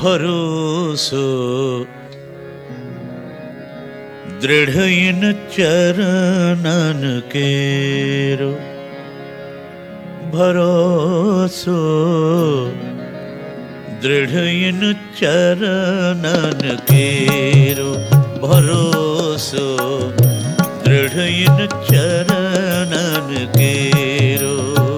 भरोसो दृढ़ इन चरणन केरो, भरोसो दृढ़ इन चरणन केरो, भरोसो दृढ़ इन चरणन केरो।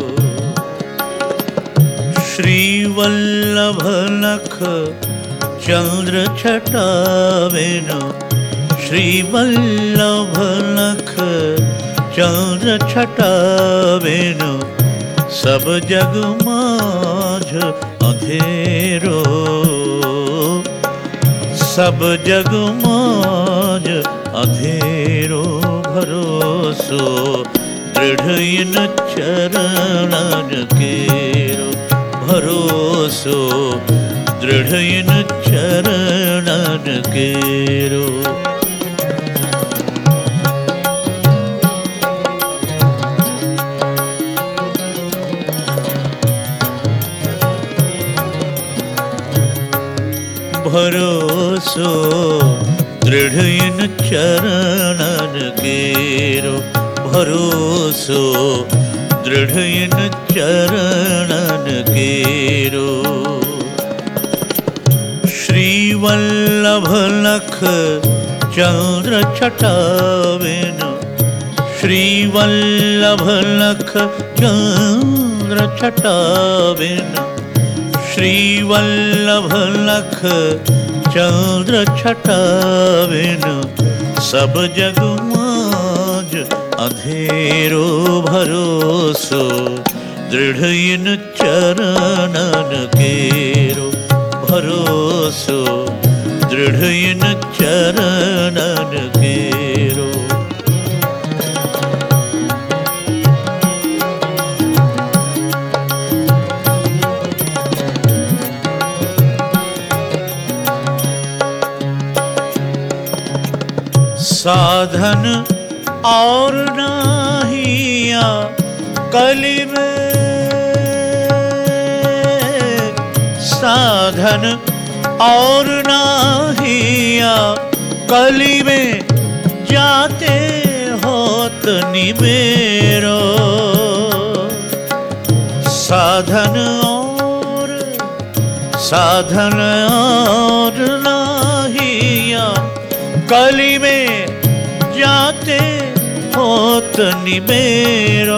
श्री वल्लभ लख चंद्र छटावेनो, श्री वल्लभ लख चंद्र छटावेनो, सब जग माझ अंधेरो, सब जग माझ अंधेरो। भरोसो दृढ़ इन चरणन केरो, भरोसो दृढ़ इन चरणन केरो। भरोसो दृढ़ इन चरणन केरो, भरोसो दृढ़ इन चरणन केरो। श्री वल्लभ लख चंद्र छटावेनो, श्री वल्लभ लख चंद्र छटावेनो, श्री वल्लभ लख चंद्र छटावेनो, सब जग माझ अंधेरो। भरोसो दृढ़ इन चरणन केरो, भरोसो दृढ़ इन चरणन केरो। साधन और नाहिया कली में, साधन और नाहिया कली में, जाते होत निमेरो। साधन और नाहिया कली में, जाते होत निमेरो।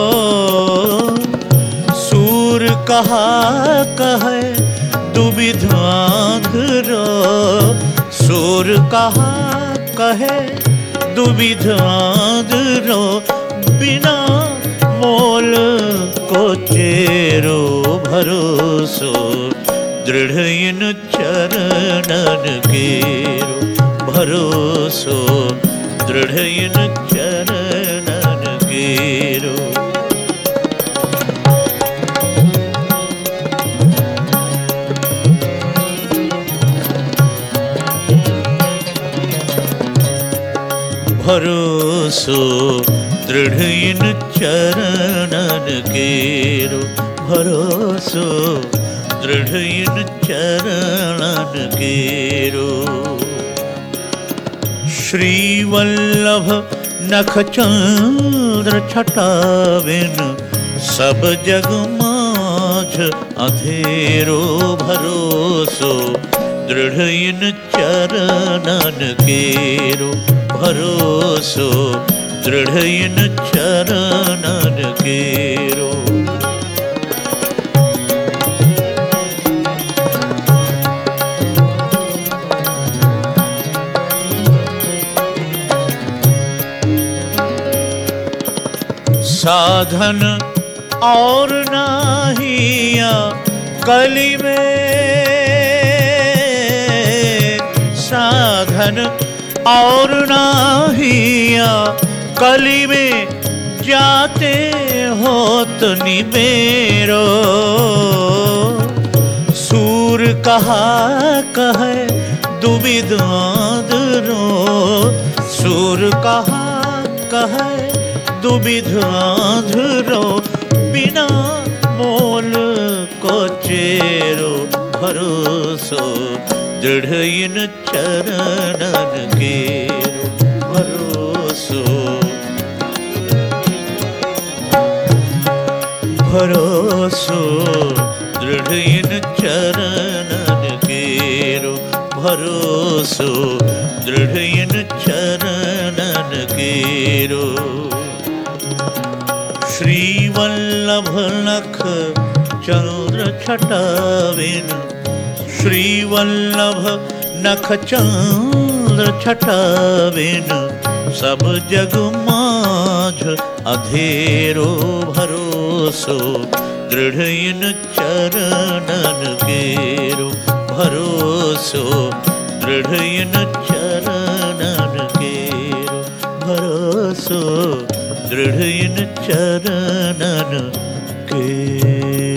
सूर कहा कहे दुविध आंधरो, सूर कहा कहे दुविध आंधरो, बिना मोल को चेरो। भरोसो दृढ़ इन चरणन केरो, भरोसो दृढ़ इन चरणन केरो। भरोसो दृढ़ इन चरणन केरो, भरोसो दृढ़ इन चरणन केरो। श्री वल्लभ नख चंद्र छटावेनो, सब जग माझ अंधेरो। भरोसो दृढ़ इन चरणन केरो, भरोसो दृढ़ इन चरणन केरो। साधन और नाहिया कली में, साधन और नाहिया कली में, जाते होत निमेरो। सूर कहा कहे दुविध आंधरो, सूर कहा कहे दुविध आंधरो, बिना मोल को चेरो। भरोसो दृढ़ इन चरणन केरो भरोसो भरोसो दृढ़ इन चरणन केरो भरोसो दृढ़ इन चरणन केरो श्री वल्लभ नख चंद्र छटाविन श्री वल्लभ नख चंद्र छटाविन सब जग माझ अधेरो भरोसो दृढ़ इन चरणन केरो भरोसो दृढ़ इन चरणन केरो भरोसो दृढ़ इन चरणन के